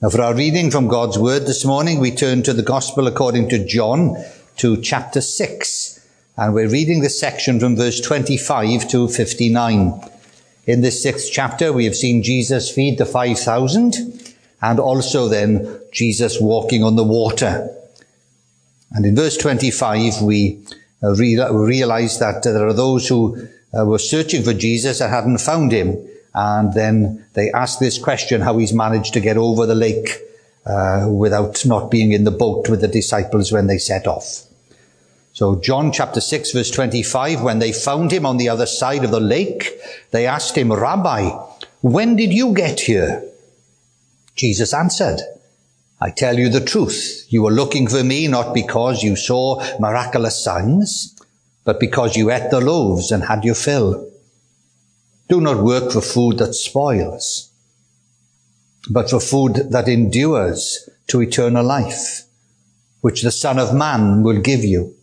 Now, for our reading from God's Word this morning, we turn to the Gospel according to John, to chapter 6. And we're reading this section from verse 25 to 59. In this 6th chapter, we have seen Jesus feed the 5,000, and also then Jesus walking on the water. And in verse 25, we realize that there are those who were searching for Jesus and hadn't found him. And then they ask this question, how he's managed to get over the lake without not being in the boat with the disciples when they set off. So John chapter 6 verse 25, when they found him on the other side of the lake, they asked him, Rabbi, when did you get here? Jesus answered, I tell you the truth. You were looking for me not because you saw miraculous signs, but because you ate the loaves and had your fill. Do not work for food that spoils, but for food that endures to eternal life, which the Son of Man will give you.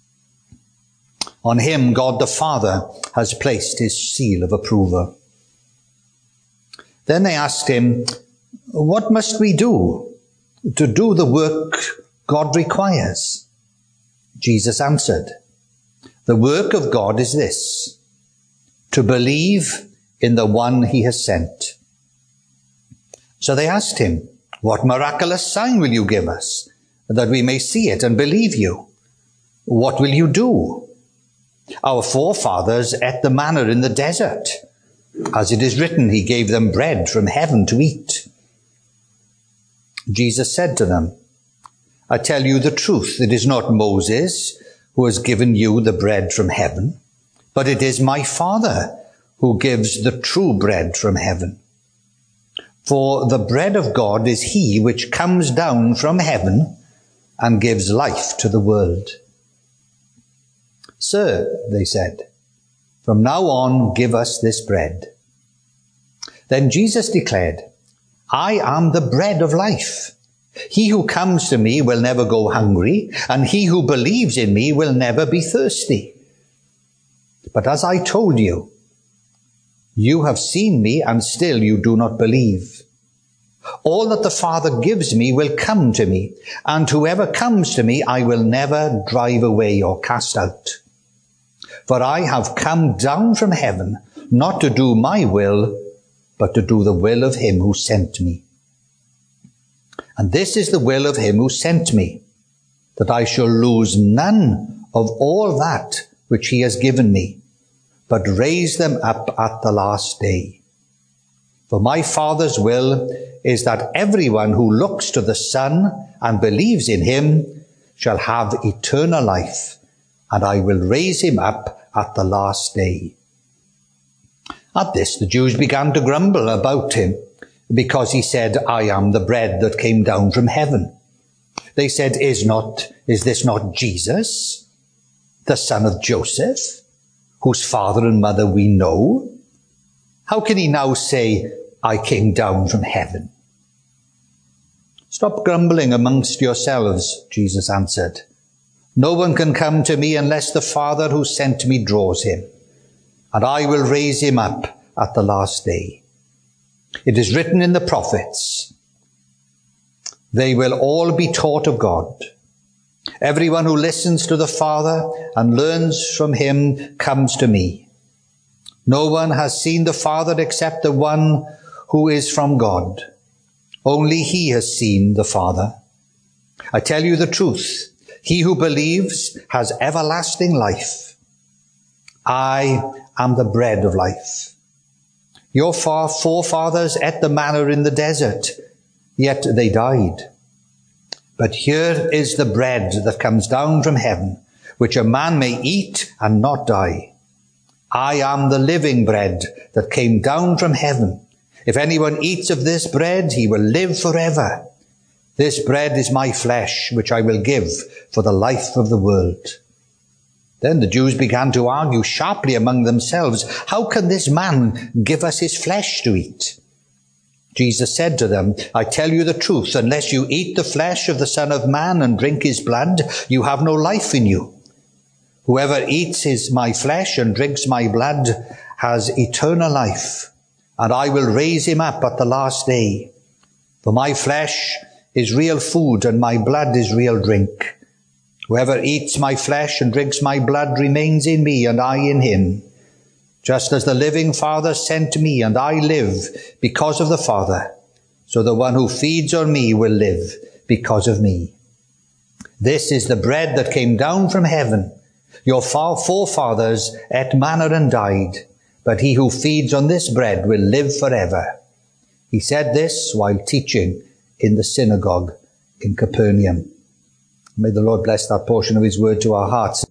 On him God the Father has placed his seal of approval. Then they asked him, what must we do to do the work God requires? Jesus answered, the work of God is this, to believe in the one he has sent. So they asked him, what miraculous sign will you give us, that we may see it and believe you? What will you do? Our forefathers ate the manna in the desert. As it is written, he gave them bread from heaven to eat. Jesus said to them, I tell you the truth, it is not Moses who has given you the bread from heaven, but it is my Father who gives the true bread from heaven. For the bread of God is he which comes down from heaven and gives life to the world. Sir, they said, from now on give us this bread. Then Jesus declared, I am the bread of life. He who comes to me will never go hungry, and he who believes in me will never be thirsty. But as I told you, you have seen me, and still you do not believe. All that the Father gives me will come to me, and whoever comes to me I will never drive away or cast out. For I have come down from heaven, not to do my will, but to do the will of him who sent me. And this is the will of him who sent me, that I shall lose none of all that which he has given me, but raise them up at the last day. For my Father's will is that everyone who looks to the Son and believes in him shall have eternal life, and I will raise him up at the last day. At this the Jews began to grumble about him, because he said, I am the bread that came down from heaven. They said, Is this not Jesus, the son of Joseph, whose father and mother we know? How can he now say, I came down from heaven? Stop grumbling amongst yourselves, Jesus answered. No one can come to me unless the Father who sent me draws him, and I will raise him up at the last day. It is written in the prophets, they will all be taught of God. Everyone who listens to the Father and learns from him comes to me. No one has seen the Father except the one who is from God. Only he has seen the Father. I tell you the truth. He who believes has everlasting life. I am the bread of life. Your forefathers ate the manna in the desert, yet they died. But here is the bread that comes down from heaven, which a man may eat and not die. I am the living bread that came down from heaven. If anyone eats of this bread, he will live forever. This bread is my flesh, which I will give for the life of the world. Then the Jews began to argue sharply among themselves, how can this man give us his flesh to eat? Jesus said to them, I tell you the truth, unless you eat the flesh of the Son of Man and drink his blood, you have no life in you. Whoever eats my flesh and drinks my blood has eternal life, and I will raise him up at the last day. For my flesh is real food and my blood is real drink. Whoever eats my flesh and drinks my blood remains in me and I in him. Just as the living Father sent me and I live because of the Father, so the one who feeds on me will live because of me. This is the bread that came down from heaven. Your forefathers ate manna and died, but he who feeds on this bread will live forever. He said this while teaching in the synagogue in Capernaum. May the Lord bless that portion of his word to our hearts.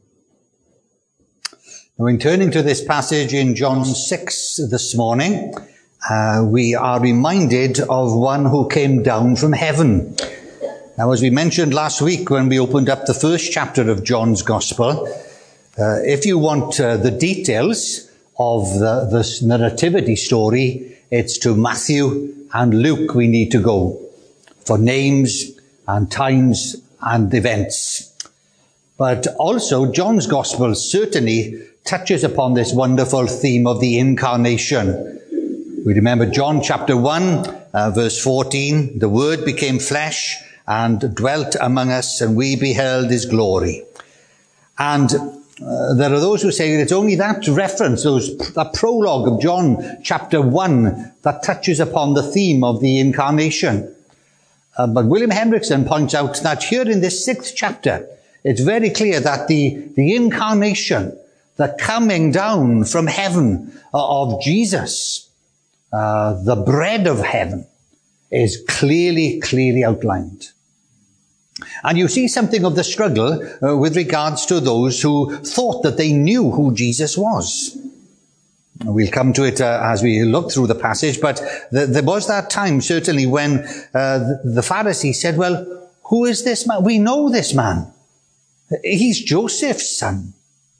Now, in turning to this passage in John 6 this morning, we are reminded of one who came down from heaven. Now, as we mentioned last week when we opened up the first chapter of John's Gospel, if you want the details of this nativity story, it's to Matthew and Luke we need to go for names and times and events. But also John's Gospel certainly touches upon this wonderful theme of the incarnation. We remember John chapter 1, verse 14, the Word became flesh and dwelt among us, and we beheld his glory. And there are those who say it's only that reference, that prologue of John chapter 1 that touches upon the theme of the incarnation. But William Hendrickson points out that here in this 6th chapter, it's very clear that the incarnation, the coming down from heaven of Jesus, the bread of heaven, is clearly outlined. And you see something of the struggle with regards to those who thought that they knew who Jesus was. We'll come to it as we look through the passage, but there was that time certainly when the Pharisees said, well, who is this man? We know this man. He's Joseph's son.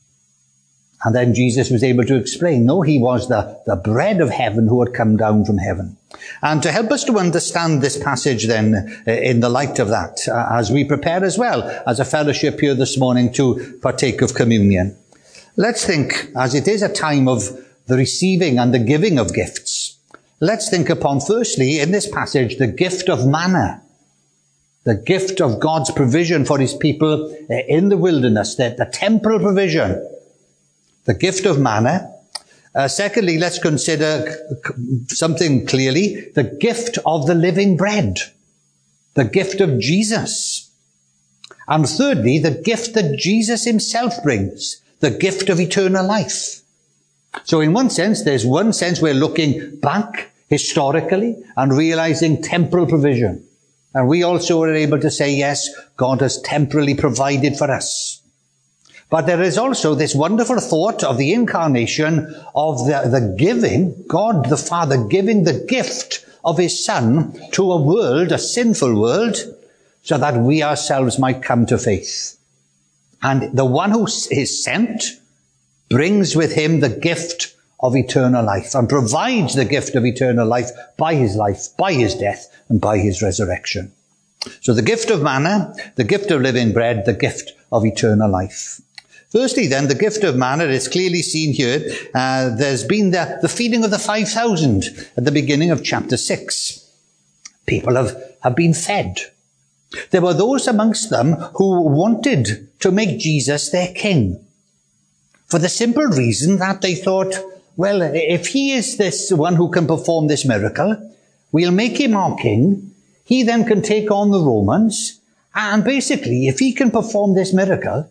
And then Jesus was able to explain, no, he was the bread of heaven who had come down from heaven. And to help us to understand this passage then in the light of that, as we prepare as well as a fellowship here this morning to partake of communion, let's think, as it is a time of the receiving and the giving of gifts, let's think upon firstly in this passage the gift of manna, the gift of God's provision for his people in the wilderness, the temporal provision, the gift of manna. Secondly, let's consider something clearly, the gift of the living bread, the gift of Jesus. And thirdly, the gift that Jesus himself brings, the gift of eternal life. So in one sense, there's one sense we're looking back historically and realizing temporal provision. And we also are able to say, yes, God has temporally provided for us. But there is also this wonderful thought of the incarnation, of the giving, God the Father giving the gift of his Son to a world, a sinful world, so that we ourselves might come to faith. And the one who is sent brings with him the gift of eternal life and provides the gift of eternal life, by his death, and by his resurrection. So the gift of manna, the gift of living bread, the gift of eternal life. Firstly, then, the gift of manna is clearly seen here. There's been the feeding of the 5,000 at the beginning of chapter 6. People have been fed. There were those amongst them who wanted to make Jesus their king, for the simple reason that they thought, well, if he is this one who can perform this miracle, we'll make him our king. He then can take on the Romans. And basically, if he can perform this miracle,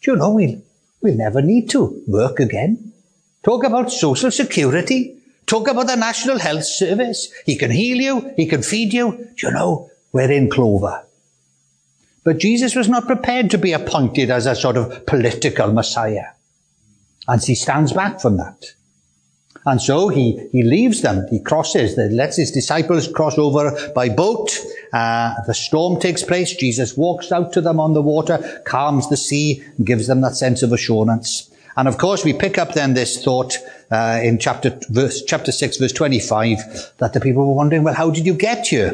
we'll never need to work again. Talk about social security. Talk about the National Health Service. He can heal you. He can feed you. We're in clover. But Jesus was not prepared to be appointed as a sort of political Messiah. And he stands back from that. And so he leaves them. He lets his disciples cross over by boat. The storm takes place. Jesus walks out to them on the water, calms the sea, and gives them that sense of assurance. And of course, we pick up then this thought in chapter 6, verse 25, that the people were wondering, well, how did you get here?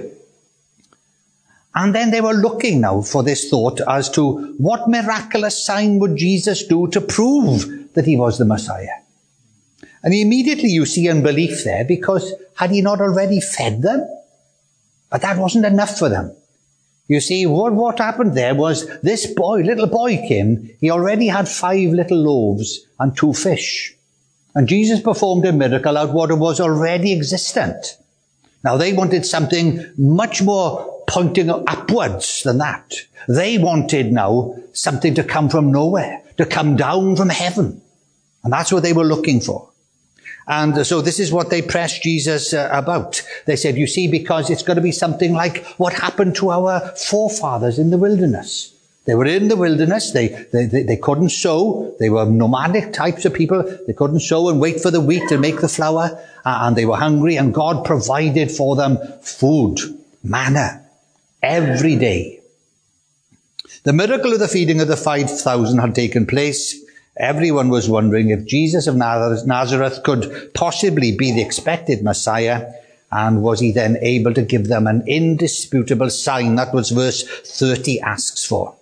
And then they were looking now for this thought as to what miraculous sign would Jesus do to prove that he was the Messiah. And immediately you see unbelief there, because had he not already fed them? But that wasn't enough for them. You see, what happened there was this little boy came. He already had 5 little loaves and 2 fish. And Jesus performed a miracle out of what was already existent. Now, they wanted something much more pointing upwards than that. They wanted now something to come from nowhere, to come down from heaven. And that's what they were looking for. And so this is what they pressed Jesus about. They said, you see, because it's going to be something like what happened to our forefathers in the wilderness. They were in the wilderness. They couldn't sow. They were nomadic types of people. They couldn't sow and wait for the wheat to make the flour. And they were hungry, and God provided for them food, manna, every day. The miracle of the feeding of the 5,000 had taken place. Everyone was wondering if Jesus of Nazareth could possibly be the expected Messiah, and was he then able to give them an indisputable sign? That was verse 30 asks for.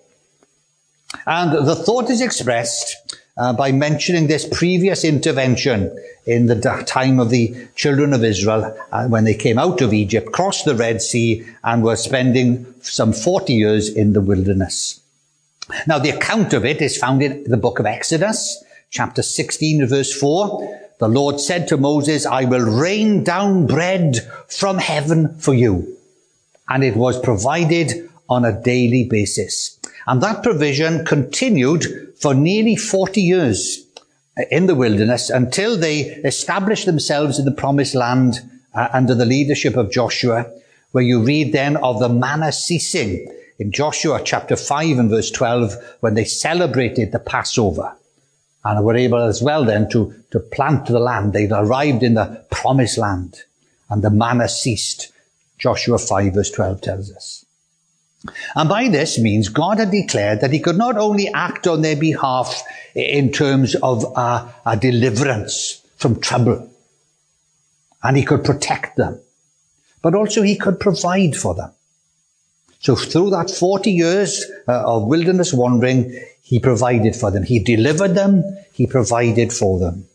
And the thought is expressed by mentioning this previous intervention in the time of the children of Israel when they came out of Egypt, crossed the Red Sea, and were spending some 40 years in the wilderness. Now, the account of it is found in the book of Exodus, chapter 16, verse 4. The Lord said to Moses, I will rain down bread from heaven for you. And it was provided on a daily basis. And that provision continued for nearly 40 years in the wilderness until they established themselves in the promised land under the leadership of Joshua, where you read then of the manna ceasing in Joshua chapter 5 and verse 12, when they celebrated the Passover and were able as well then to plant the land. They'd arrived in the promised land and the manna ceased. Joshua 5 verse 12 tells us. And by this means, God had declared that he could not only act on their behalf in terms of a deliverance from trouble, and he could protect them, but also he could provide for them. So through that 40 years of wilderness wandering, he provided for them. He delivered them. He provided for them.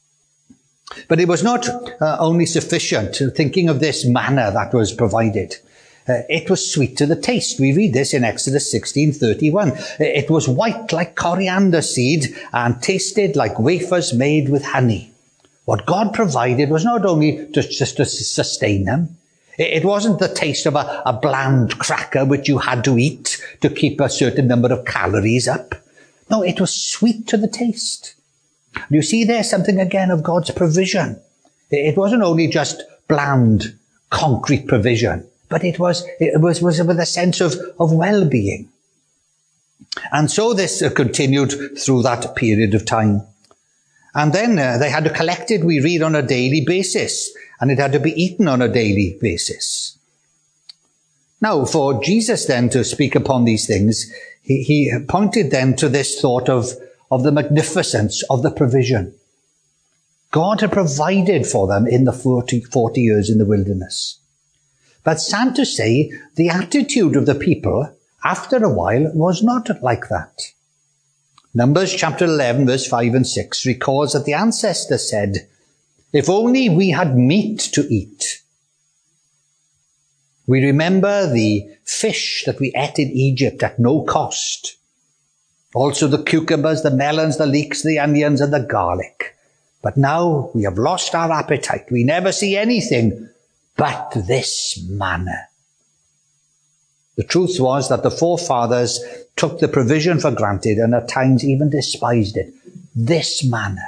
But it was not only sufficient. Thinking of this manna that was provided, it was sweet to the taste. We read this in Exodus 16:31. It was white like coriander seed and tasted like wafers made with honey. What God provided was not only just to sustain them. It wasn't the taste of a bland cracker which you had to eat to keep a certain number of calories up. No, it was sweet to the taste. You see there's something again of God's provision. It wasn't only just bland, concrete provision, but it was with a sense of well-being. And so this continued through that period of time. And then they had to collect it, we read, on a daily basis. And it had to be eaten on a daily basis. Now, for Jesus then to speak upon these things, he pointed then to this thought of the magnificence of the provision. God had provided for them in the 40 years in the wilderness. But sad to say, the attitude of the people after a while was not like that. Numbers chapter 11, verse 5 and 6 records that the ancestors said, if only we had meat to eat. We remember the fish that we ate in Egypt at no cost. Also the cucumbers, the melons, the leeks, the onions, and the garlic. But now we have lost our appetite. We never see anything but this manna. The truth was that the forefathers took the provision for granted and at times even despised it. This manna.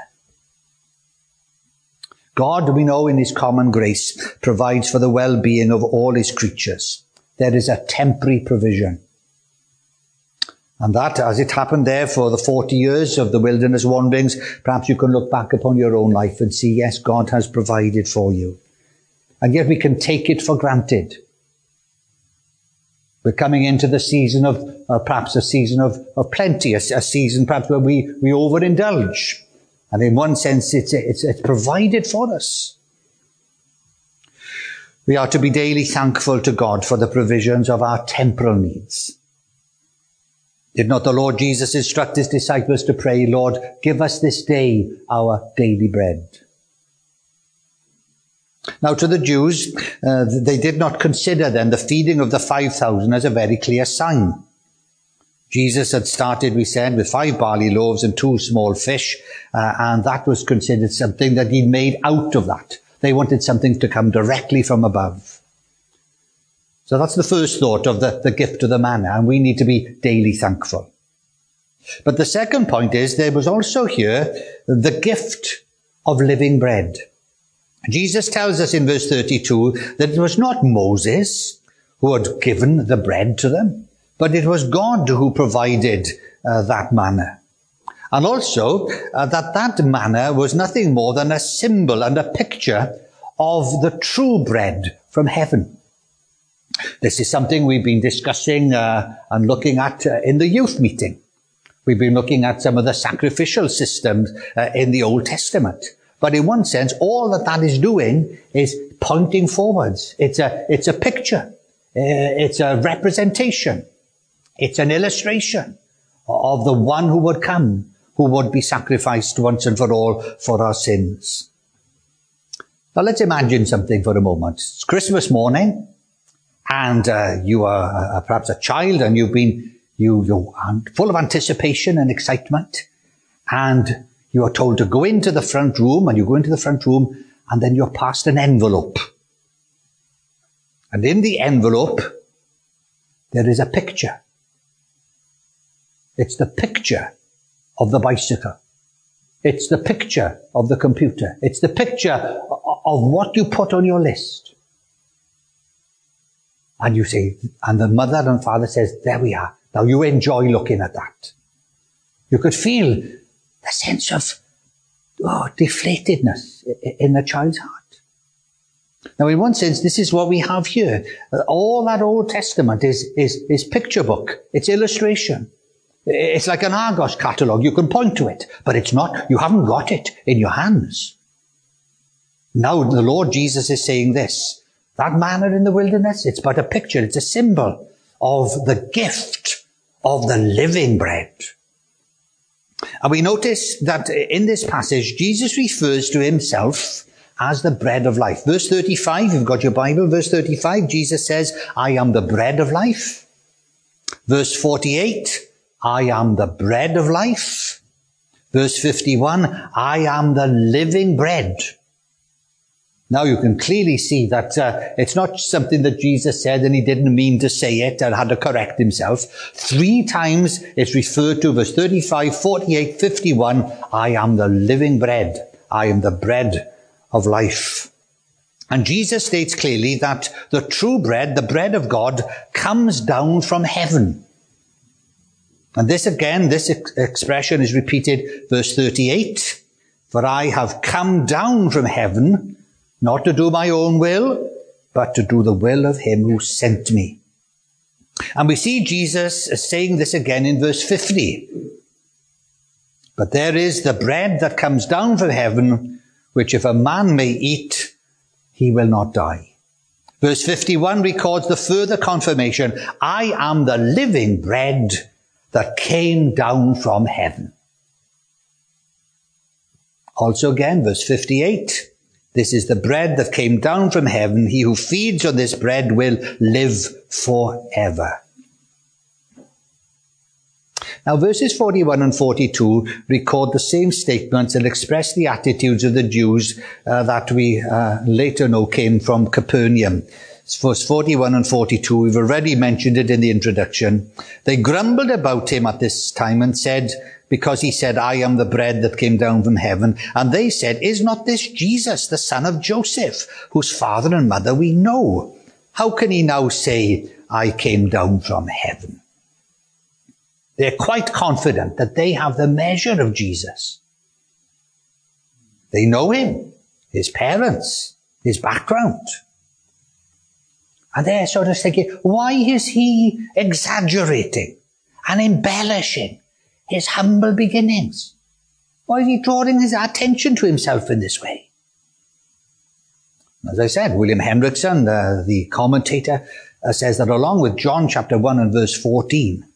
God, we know in his common grace, provides for the well-being of all his creatures. There is a temporary provision. And that, as it happened there for the 40 years of the wilderness wanderings, perhaps you can look back upon your own life and see, yes, God has provided for you. And yet we can take it for granted. We're coming into the season of, perhaps a season of plenty, a season perhaps where we overindulge. And in one sense, it's provided for us. We are to be daily thankful to God for the provisions of our temporal needs. Did not the Lord Jesus instruct his disciples to pray, Lord, give us this day our daily bread? Now, to the Jews, they did not consider then the feeding of the 5,000 as a very clear sign. Jesus had started, we said, with 5 barley loaves and 2 small fish, and that was considered something that he'd made out of that. They wanted something to come directly from above. So that's the first thought of the gift of the manna, and we need to be daily thankful. But the second point is there was also here the gift of living bread. Jesus tells us in verse 32 that it was not Moses who had given the bread to them, but it was God who provided that manna. And also that manna was nothing more than a symbol and a picture of the true bread from heaven. This is something we've been discussing and looking at in the youth meeting. We've been looking at some of the sacrificial systems in the Old Testament. But in one sense, all that is doing is pointing forwards. It's a picture. It's a representation. It's an illustration of the one who would come, who would be sacrificed once and for all for our sins. Now let's imagine something for a moment. It's Christmas morning, and you are perhaps a child, and you're full of anticipation and excitement, and you are told to go into the front room, and you go into the front room, and then you're passed an envelope. And in the envelope, there is a picture. It's the picture of the bicycle. It's the picture of the computer. It's the picture of what you put on your list. And you say, and the mother and father says, there we are. Now you enjoy looking at that. You could feel the sense of deflatedness in the child's heart. Now, in one sense, this is what we have here. All that Old Testament is picture book. It's illustration. It's like an Argos catalogue. You can point to it, but it's not. You haven't got it in your hands. Now, the Lord Jesus is saying this. That manna in the wilderness, it's but a picture. It's a symbol of the gift of the living bread. And we notice that in this passage, Jesus refers to himself as the bread of life. Verse 35, you've got your Bible, verse 35, Jesus says, I am the bread of life. Verse 48, I am the bread of life. Verse 51, I am the living bread. Now you can clearly see that it's not something that Jesus said and he didn't mean to say it and had to correct himself. 3 times it's referred to, verse 35, 48, 51, I am the living bread. I am the bread of life. And Jesus states clearly that the true bread, the bread of God, comes down from heaven. And this again, this expression is repeated, verse 38, for I have come down from heaven, not to do my own will, but to do the will of him who sent me. And we see Jesus saying this again in verse 50. But there is the bread that comes down from heaven, which if a man may eat, he will not die. Verse 51 records the further confirmation, I am the living bread that came down from heaven. Also again, verse 58, this is the bread that came down from heaven. He who feeds on this bread will live forever. Now, verses 41 and 42 record the same statements and express the attitudes of the Jews that we later know came from Capernaum. Verse 41 and 42, we've already mentioned it in the introduction. They grumbled about him at this time and said, because he said, I am the bread that came down from heaven. And they said, is not this Jesus, the son of Joseph, whose father and mother we know? How can he now say, I came down from heaven? They're quite confident that they have the measure of Jesus. They know him, his parents, his background. And they're sort of thinking, why is he exaggerating and embellishing his humble beginnings? Why is he drawing his attention to himself in this way? As I said, William Hendrickson, the commentator, says that along with John chapter 1 and verse 14,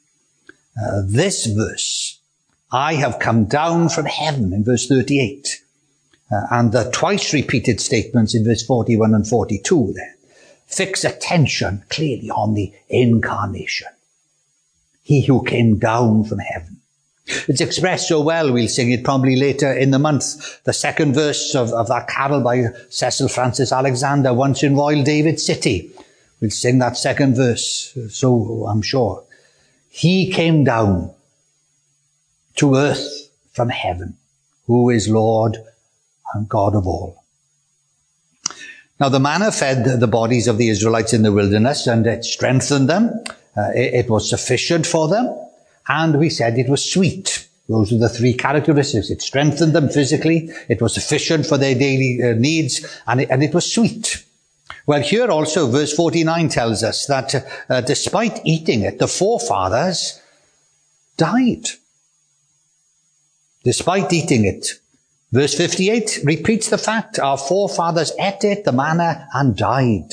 this verse, I have come down from heaven, in verse 38, And the twice repeated statements in verse 41 and 42 there fix attention clearly on the incarnation. He who came down from heaven. It's expressed so well, we'll sing it probably later in the month. The second verse of that carol by Cecil Francis Alexander, Once in Royal David City. We'll sing that second verse, so I'm sure. He came down to earth from heaven, who is Lord and God of all. Now the manna fed the bodies of the Israelites in the wilderness, and it strengthened them. It was sufficient for them. And we said it was sweet. Those are the three characteristics. It strengthened them physically. It was sufficient for their daily needs. And it was sweet. Well, here also, verse 49 tells us that despite eating it, the forefathers died. Despite eating it. Verse 58 repeats the fact. Our forefathers ate it, the manna, and died.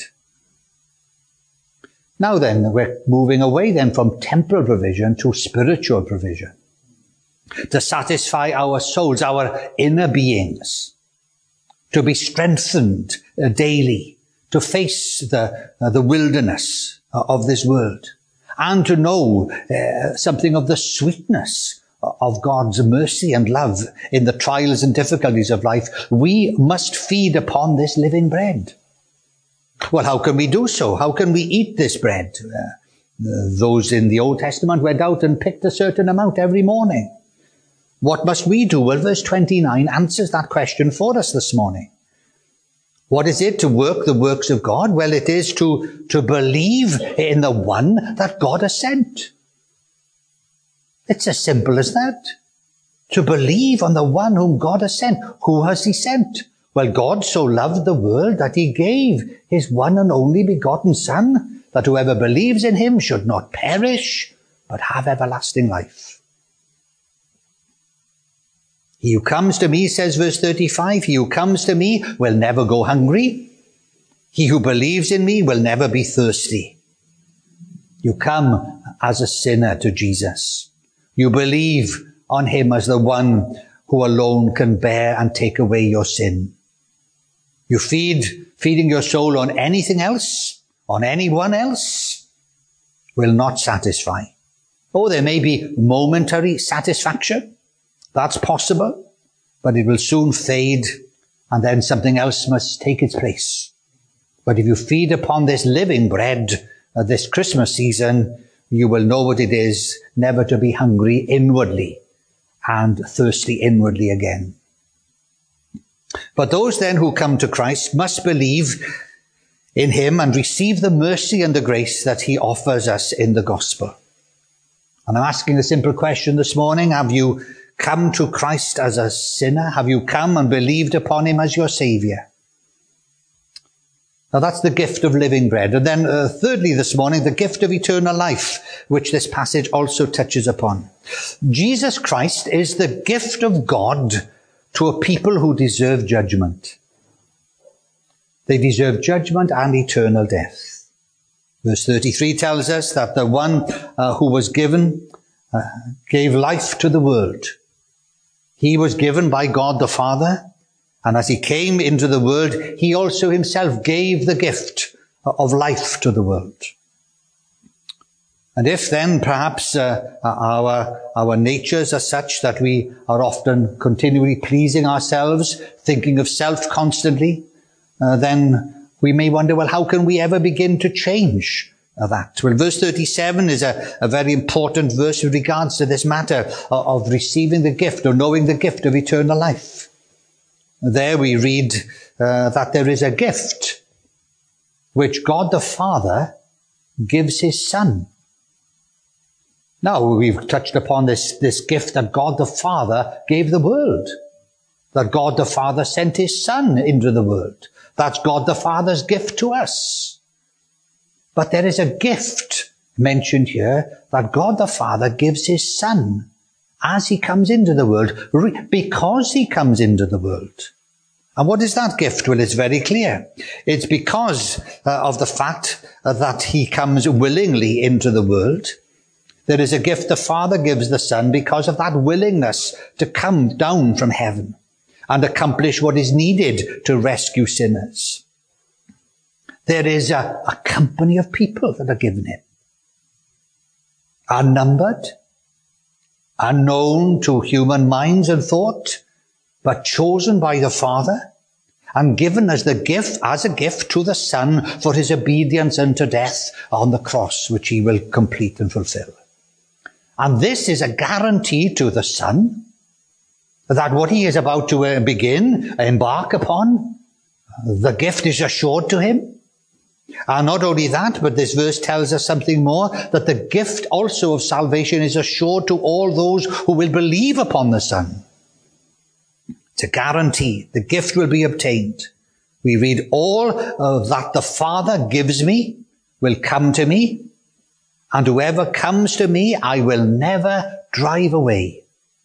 Now then, we're moving away then from temporal provision to spiritual provision. To satisfy our souls, our inner beings. To be strengthened daily. To face the wilderness of this world. And to know something of the sweetness of God's mercy and love in the trials and difficulties of life. We must feed upon this living bread. Well, how can we do so? How can we eat this bread? Those in the Old Testament went out and picked a certain amount every morning. What must we do? Well, verse 29 answers that question for us this morning. What is it to work the works of God? Well, it is to believe in the one that God has sent. It's as simple as that. To believe on the one whom God has sent. Who has he sent? Well, God so loved the world that he gave his one and only begotten Son, that whoever believes in him should not perish, but have everlasting life. He who comes to me, says verse 35, he who comes to me will never go hungry. He who believes in me will never be thirsty. You come as a sinner to Jesus. You believe on him as the one who alone can bear and take away your sin. You feeding your soul on anything else, on anyone else, will not satisfy. Oh, there may be momentary satisfaction. That's possible. But it will soon fade, and then something else must take its place. But if you feed upon this living bread this Christmas season, you will know what it is never to be hungry inwardly and thirsty inwardly again. But those then who come to Christ must believe in him and receive the mercy and the grace that he offers us in the gospel. And I'm asking a simple question this morning. Have you come to Christ as a sinner? Have you come and believed upon him as your Saviour? Now that's the gift of living bread. And then thirdly this morning, the gift of eternal life, which this passage also touches upon. Jesus Christ is the gift of God to a people who deserve judgment. They deserve judgment and eternal death. Verse 33 tells us that the one who was given gave life to the world. He was given by God the Father, and as he came into the world, he also himself gave the gift of life to the world. And if then perhaps our natures are such that we are often continually pleasing ourselves, thinking of self constantly, then we may wonder, well, how can we ever begin to change that? Well, verse 37 is a very important verse with regards to this matter of receiving the gift, or knowing the gift of eternal life. There we read that there is a gift which God the Father gives his Son. Now, we've touched upon this gift that God the Father gave the world. That God the Father sent his Son into the world. That's God the Father's gift to us. But there is a gift mentioned here that God the Father gives his Son as he comes into the world, because he comes into the world. And what is that gift? Well, it's very clear. It's because of the fact that he comes willingly into the world. There is a gift the Father gives the Son because of that willingness to come down from heaven. and accomplish what is needed to rescue sinners. There is a company of people that are given him, unnumbered, unknown to human minds and thought, but chosen by the Father and given as a gift to the Son for his obedience unto death on the cross, which he will complete and fulfill. And this is a guarantee to the Son that what he is about to embark upon, the gift is assured to him. And not only that, but this verse tells us something more, that the gift also of salvation is assured to all those who will believe upon the Son. It's a guarantee. The gift will be obtained. We read, all that the Father gives me will come to me, and whoever comes to me I will never drive away.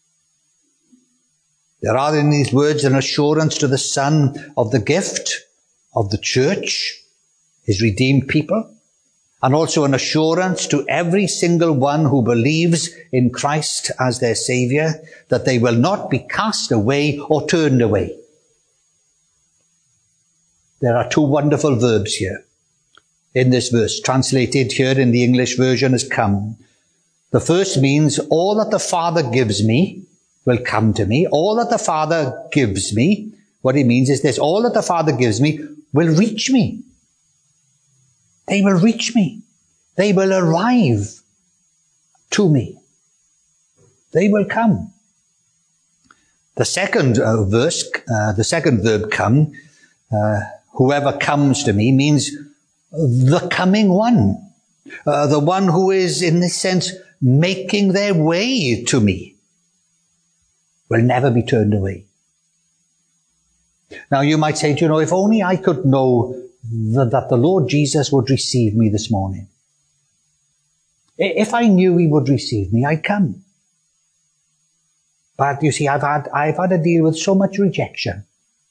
There are in these words an assurance to the Son of the gift of the church, his redeemed people, and also an assurance to every single one who believes in Christ as their Saviour that they will not be cast away or turned away. There are two wonderful verbs here in this verse, translated here in the English version as come. The first means all that the Father gives me will come to me. All that the Father gives me, what he means is this, all that the Father gives me will reach me. They will reach me. They will arrive to me. They will come. The second the second verb come, whoever comes to me, means the coming one. The one who is, in this sense, making their way to me will never be turned away. Now you might say, if only I could know that the Lord Jesus would receive me this morning. If I knew he would receive me, I'd come. But you see, I've had to deal with so much rejection.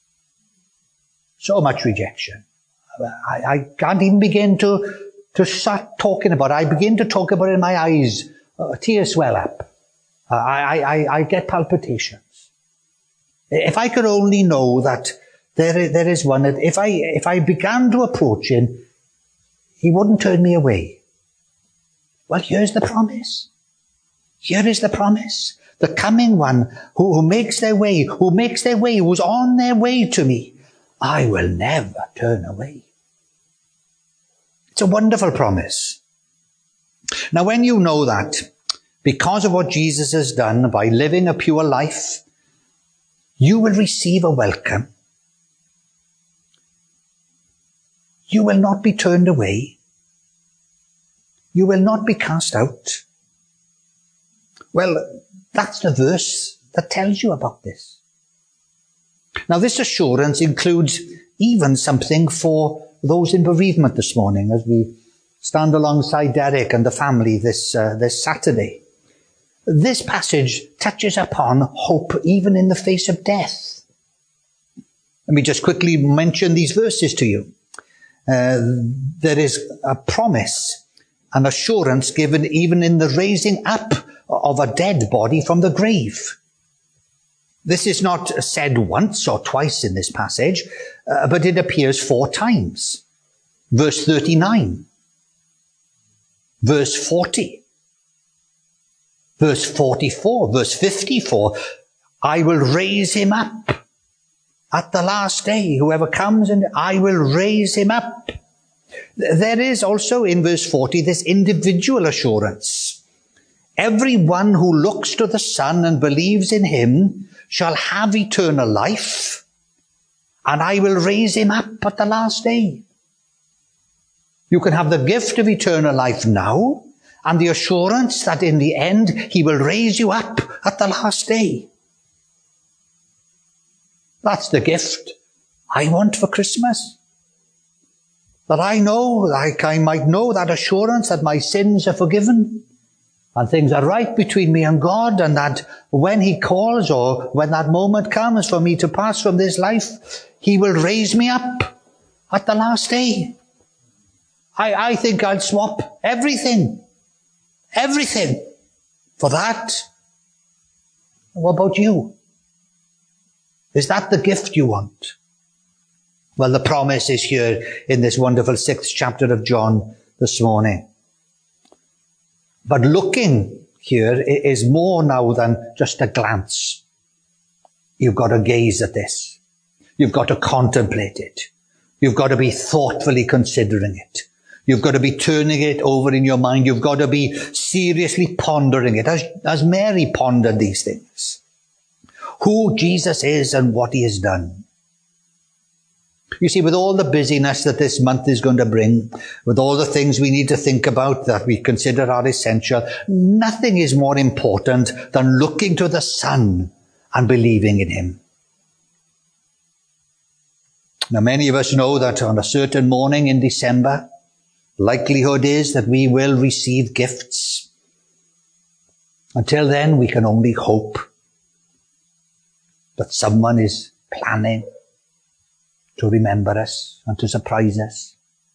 So much rejection. I can't even begin to start talking about it. I begin to talk about it in my eyes. Tears swell up. I get palpitations. If I could only know that there is one that if I began to approach him, he wouldn't turn me away. Well, here's the promise. Here is the promise. The coming one who makes their way, who's on their way to me, I will never turn away. It's a wonderful promise. Now, when you know that, because of what Jesus has done by living a pure life, you will receive a welcome. You will not be turned away. You will not be cast out. Well, that's the verse that tells you about this. Now, this assurance includes even something for those in bereavement this morning as we stand alongside Derek and the family this Saturday. This passage touches upon hope even in the face of death. Let me just quickly mention these verses to you. There is a promise, an assurance given even in the raising up of a dead body from the grave. This is not said once or twice in this passage, but it appears 4 times. Verse 39, verse 40, verse 44, verse 54. I will raise him up at the last day. Whoever comes, and I will raise him up. There is also in verse 40 this individual assurance. Everyone who looks to the Son and believes in him shall have eternal life, and I will raise him up at the last day. You can have the gift of eternal life now, and the assurance that in the end he will raise you up at the last day. That's the gift I want for Christmas. That I know, like I might know that assurance that my sins are forgiven and things are right between me and God, and that when he calls or when that moment comes for me to pass from this life, he will raise me up at the last day. I think I'll swap everything for that. What about you? Is that the gift you want? Well, the promise is here in this wonderful 6th chapter of John this morning. But looking here is more now than just a glance. You've got to gaze at this. You've got to contemplate it. You've got to be thoughtfully considering it. You've got to be turning it over in your mind. You've got to be seriously pondering it, as Mary pondered these things. Who Jesus is and what he has done. You see, with all the busyness that this month is going to bring, with all the things we need to think about that we consider are essential, nothing is more important than looking to the Son and believing in him. Now, many of us know that on a certain morning in December, likelihood is that we will receive gifts. Until then, we can only hope that someone is planning to remember us and to surprise us.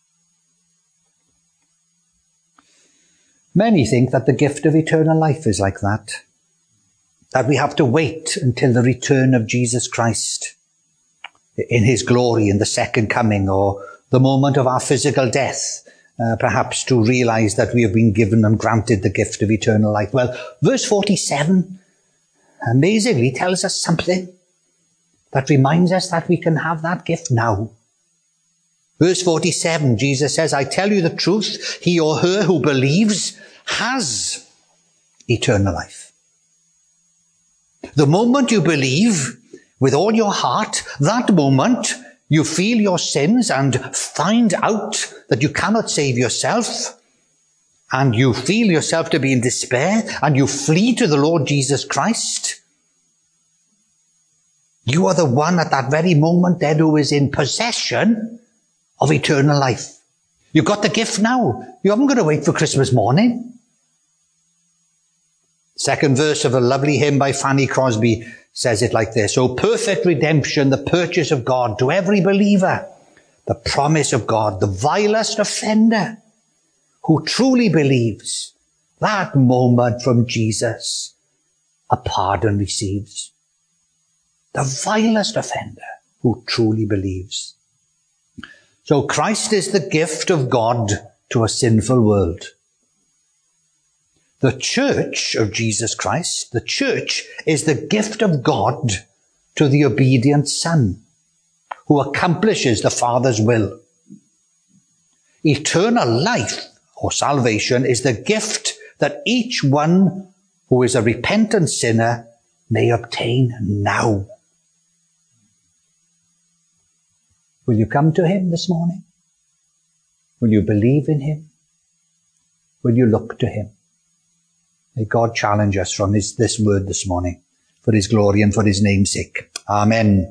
Many think that the gift of eternal life is like that we have to wait until the return of Jesus Christ in his glory in the second coming, or the moment of our physical death, perhaps to realize that we have been given and granted the gift of eternal life. Well, verse 47 amazingly tells us something that reminds us that we can have that gift now. Verse 47, Jesus says, I tell you the truth, he or her who believes has eternal life. The moment you believe with all your heart, that moment you feel your sins and find out that you cannot save yourself, and you feel yourself to be in despair, and you flee to the Lord Jesus Christ. You are the one at that very moment then who is in possession of eternal life. You've got the gift now. You haven't got to wait for Christmas morning. Second verse of a lovely hymn by Fanny Crosby says it like this. O perfect redemption, the purchase of God to every believer, the promise of God, the vilest offender who truly believes, that moment from Jesus, a pardon receives. The vilest offender who truly believes. So Christ is the gift of God to a sinful world. The church of Jesus Christ, the church is the gift of God to the obedient Son, who accomplishes the Father's will. Eternal life, or salvation, is the gift that each one who is a repentant sinner may obtain now. Will you come to him this morning? Will you believe in him? Will you look to him? May God challenge us from this word this morning for his glory and for his name's sake. Amen.